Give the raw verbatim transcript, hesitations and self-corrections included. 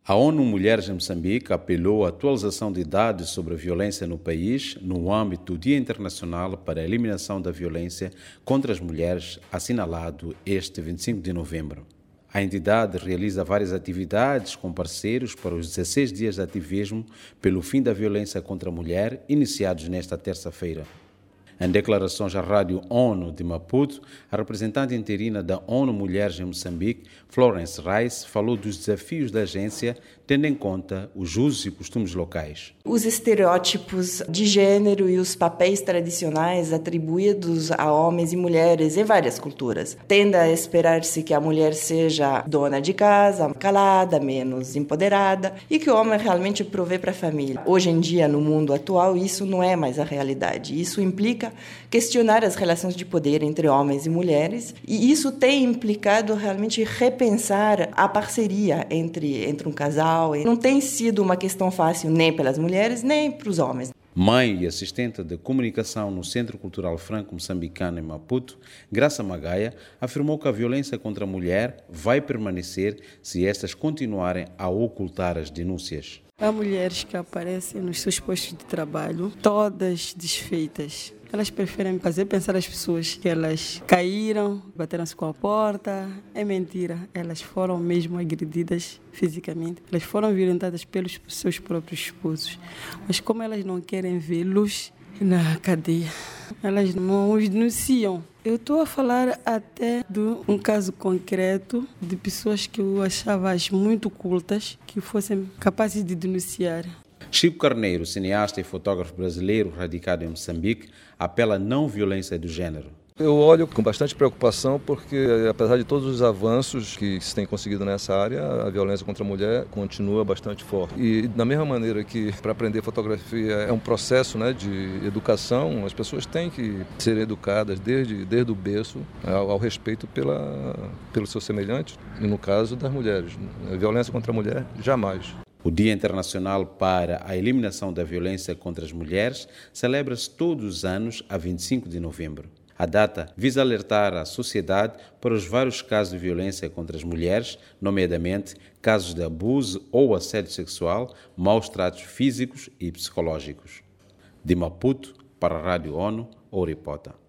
A ONU Mulheres em Moçambique apelou à atualização de dados sobre a violência no país no âmbito do Dia Internacional para a Eliminação da Violência contra as Mulheres, assinalado este vinte e cinco de novembro. A entidade realiza várias atividades com parceiros para os dezesseis dias de ativismo pelo fim da violência contra a mulher, iniciados nesta terça-feira. Em declarações à Rádio ONU de Maputo, a representante interina da ONU Mulheres em Moçambique, Florence Rice, falou dos desafios da agência, tendo em conta os usos e costumes locais. Os estereótipos de gênero e os papéis tradicionais atribuídos a homens e mulheres em várias culturas. Tende a esperar-se que a mulher seja dona de casa, calada, menos empoderada, e que o homem realmente provê para a família. Hoje em dia, no mundo atual, isso não é mais a realidade. Isso implica questionar as relações de poder entre homens e mulheres, e isso tem implicado realmente repensar a parceria entre, entre um casal. Não tem sido uma questão fácil nem pelas mulheres, nem para os homens. Mãe e assistente de comunicação no Centro Cultural Franco-Moçambicano em Maputo, Graça Magaia, afirmou que a violência contra a mulher vai permanecer se estas continuarem a ocultar as denúncias. Há mulheres que aparecem nos seus postos de trabalho, todas desfeitas. Elas preferem fazer pensar as pessoas que elas caíram, bateram-se com a porta. É mentira, elas foram mesmo agredidas fisicamente. Elas foram violentadas pelos seus próprios esposos. Mas como elas não querem vê-los na cadeia, elas não os denunciam. Eu estou a falar até de um caso concreto de pessoas que eu achava muito cultas, que fossem capazes de denunciar. Chico Carneiro, cineasta e fotógrafo brasileiro radicado em Moçambique, apela à não violência do género. Eu olho com bastante preocupação porque, apesar de todos os avanços que se tem conseguido nessa área, a violência contra a mulher continua bastante forte. E da mesma maneira que para aprender fotografia é um processo, né, de educação, as pessoas têm que ser educadas desde, desde o berço ao, ao respeito pela, pelo seu semelhante, e no caso das mulheres. A violência contra a mulher, jamais. O Dia Internacional para a Eliminação da Violência contra as Mulheres celebra-se todos os anos a vinte e cinco de novembro. A data visa alertar a sociedade para os vários casos de violência contra as mulheres, nomeadamente casos de abuso ou assédio sexual, maus tratos físicos e psicológicos. De Maputo, para a Rádio ONU, Ouripota.